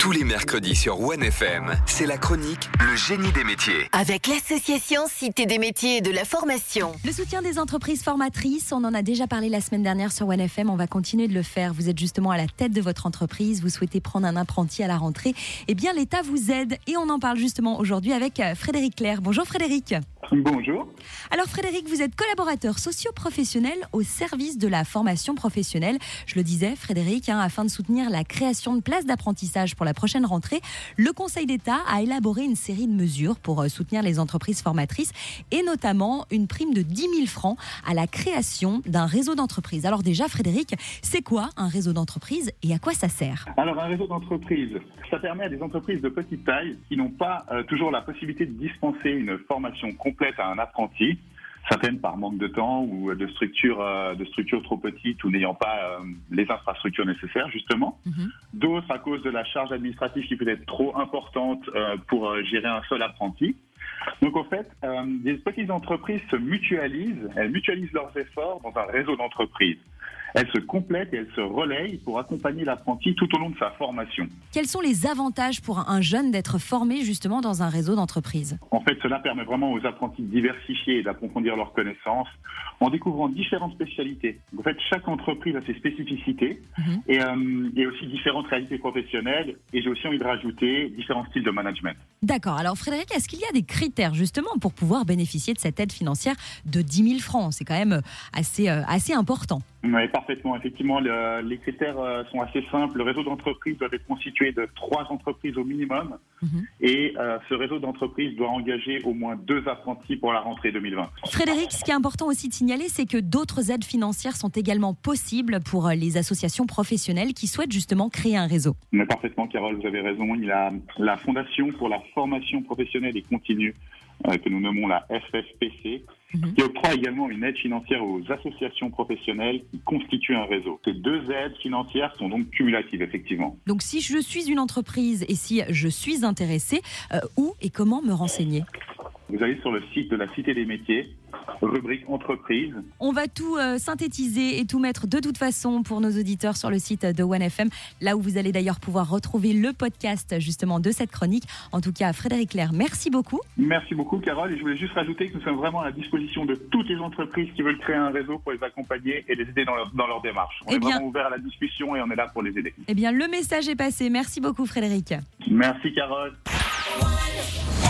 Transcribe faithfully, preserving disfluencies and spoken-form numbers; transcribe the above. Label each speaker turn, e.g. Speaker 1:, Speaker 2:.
Speaker 1: Tous les mercredis sur One F M, c'est la chronique Le Génie des métiers.
Speaker 2: Avec l'association Cité des métiers et de la formation.
Speaker 3: Le soutien des entreprises formatrices, on en a déjà parlé la semaine dernière sur One F M, on va continuer de le faire. Vous êtes justement à la tête de votre entreprise, vous souhaitez prendre un apprenti à la rentrée. Eh bien, l'État vous aide et on en parle justement aujourd'hui avec Frédéric Clerc. Bonjour Frédéric.
Speaker 4: Bonjour.
Speaker 3: Alors Frédéric, vous êtes collaborateur socio-professionnel au service de la formation professionnelle. Je le disais Frédéric, hein, afin de soutenir la création de places d'apprentissage pour la prochaine rentrée, le Conseil d'État a élaboré une série de mesures pour soutenir les entreprises formatrices et notamment une prime de dix mille francs à la création d'un réseau d'entreprises. Alors déjà Frédéric, c'est quoi un réseau d'entreprises et à quoi ça sert ?
Speaker 4: Alors un réseau d'entreprises, ça permet à des entreprises de petite taille qui n'ont pas euh, toujours la possibilité de dispenser une formation complète à un apprenti, certaines par manque de temps ou de structures euh, de structures trop petites ou n'ayant pas euh, les infrastructures nécessaires justement. Mm-hmm. D'autres à cause de la charge administrative qui peut être trop importante euh, pour euh, gérer un seul apprenti. Donc en fait, euh, des petites entreprises se mutualisent, elles mutualisent leurs efforts dans un réseau d'entreprises. Elles se complètent et elles se relayent pour accompagner l'apprenti tout au long de sa formation.
Speaker 3: Quels sont les avantages pour un jeune d'être formé justement dans un réseau d'entreprises ?
Speaker 4: En fait, cela permet vraiment aux apprentis de diversifier et d'approfondir leurs connaissances en découvrant différentes spécialités. En fait, chaque entreprise a ses spécificités mmh. et, euh, et aussi différentes réalités professionnelles. Et j'ai aussi envie de rajouter différents styles de management.
Speaker 3: D'accord. Alors Frédéric, est-ce qu'il y a des critères justement pour pouvoir bénéficier de cette aide financière de dix mille francs ? C'est quand même assez, euh, assez important.
Speaker 4: Oui, parfaitement. Effectivement, le, les critères euh, sont assez simples. Le réseau d'entreprises doit être constitué de trois entreprises au minimum. Mmh. Et euh, ce réseau d'entreprises doit engager au moins deux apprentis pour la rentrée deux mille vingt.
Speaker 3: Frédéric, ce qui est important aussi de signaler, c'est que d'autres aides financières sont également possibles pour les associations professionnelles qui souhaitent justement créer un réseau.
Speaker 4: Mais parfaitement, Carole, vous avez raison. Il y a la Fondation pour la formation professionnelle et continue, euh, que nous nommons la F F P C, mmh. qui octroie également une aide financière aux associations professionnelles qui constituent un réseau. Ces deux aides financières sont donc cumulatives, effectivement.
Speaker 3: Donc si je suis une entreprise et si je suis intéressé, euh, où et comment me renseigner ?
Speaker 4: Vous allez sur le site de la Cité des métiers, rubrique entreprise.
Speaker 3: On va tout euh, synthétiser et tout mettre de toute façon pour nos auditeurs sur le site de One F M, là où vous allez d'ailleurs pouvoir retrouver le podcast justement de cette chronique. En tout cas, Frédéric Clerc, merci beaucoup.
Speaker 4: Merci beaucoup, Carole. Et je voulais juste rajouter que nous sommes vraiment à la disposition de toutes les entreprises qui veulent créer un réseau pour les accompagner et les aider dans leur, dans leur démarche. On eh est bien, vraiment ouvert à la discussion et on est là pour les aider.
Speaker 3: Eh bien, le message est passé. Merci beaucoup, Frédéric.
Speaker 4: Merci, Carole.